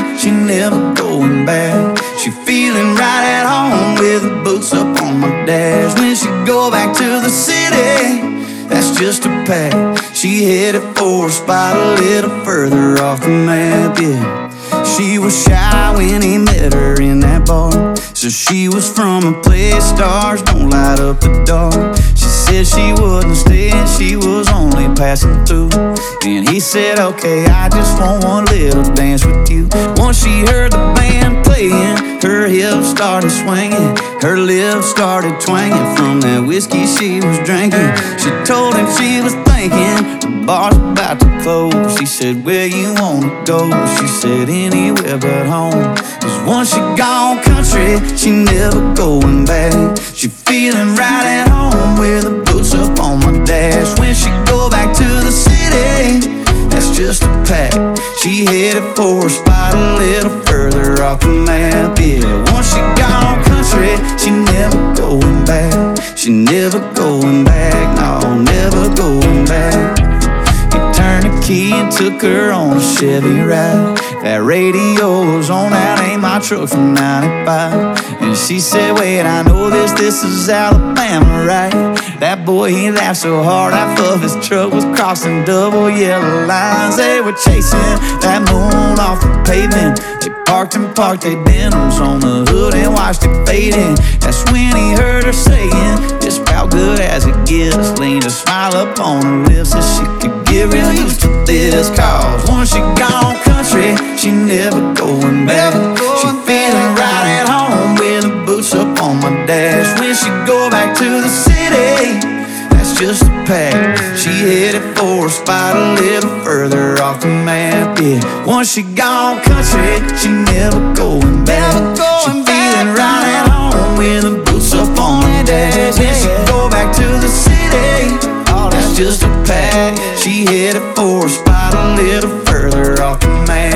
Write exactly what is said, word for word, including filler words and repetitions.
she never going back. She feeling right at home with her boots up on my dash. When she go back to the city, that's just a pack. She headed for a spot a little further off the map, yeah. She was shy when he met her in that bar, so she was from a place stars don't light up the dark. She said she wouldn't stay and she was only passing through. And he said, okay, I just want one little dance with you. Once she heard the band playing, her hips started swinging, her lips started twanging from that whiskey she was drinking. She told him she was thinking the bar's about to close. He said, where you wanna go? She said, anywhere but home. Cause once she gone country, she never going back. She feeling right at home with her boots up on my dash. When she go back to the city, that's just a pack. She headed for a spot a little further off the map, yeah. Once she gone country, she never going back. She never going back, no, never going back. He turned the key and took her on a Chevy ride. That radio was on, that ain't my truck from ninety-five. And she said, wait, I know this, this is Alabama, right? That boy, he laughed so hard, half of his truck was crossing double yellow lines. They were chasing that moon off the pavement. They parked and parked their denims on the hood and watched it fading. That's when he heard her saying, just about good as it gets. Leaned a smile up on her lips so she could get real used to this. Cause once she gone country, she never going back. She feeling right at home with her boots up on my dash. When she go back to the city, that's just a pack. She headed for a spot a little further off the map, yeah. Once she gone country, she never going back. She feeling right at home with her boots up on her dash. When she go back to the city, that's just a pack. She headed for a spot a little further off the map.